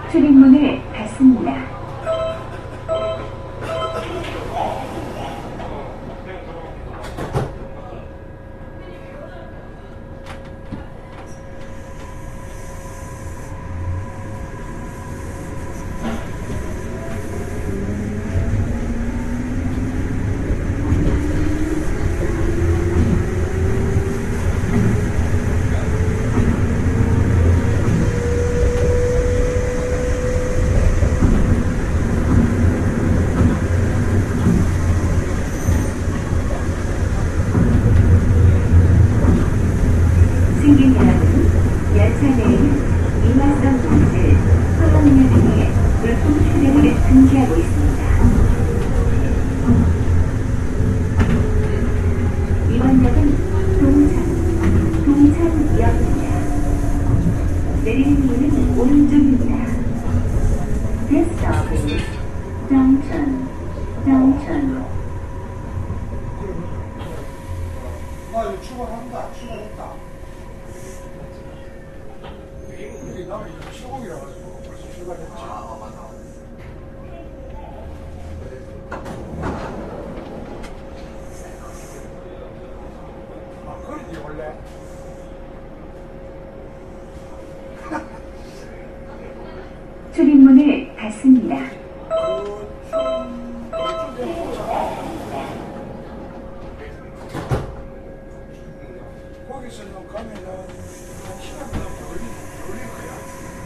출입문을 닫습니다. 승객 여러분, 열차 내에는 이화성 봉지, 화학류 등의 물품 휴대를 금지하고 있습니다. 이번역은 동천역입니다. 내리는 문은 오른쪽입니다. This stop is Dongcheon. 나 이거 출발한다. 출발했다. 나는 이거 시공이라 가지고 벌써 출발했지. 맞아. 그러지 원래. 출입문을 닫습니다. 거기서는 가면은 한 시간 동안 걸릴 거야.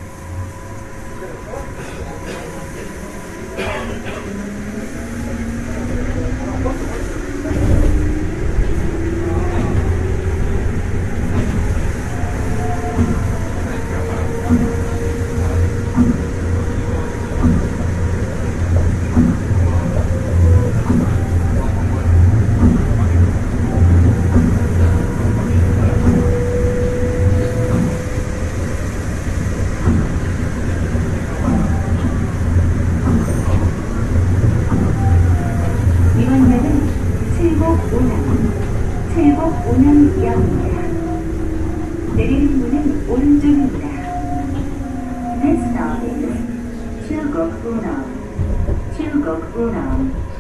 이번역은 칠곡오남역입니다. 내리는 문은 오른쪽입니다. This stop is 칠곡오남.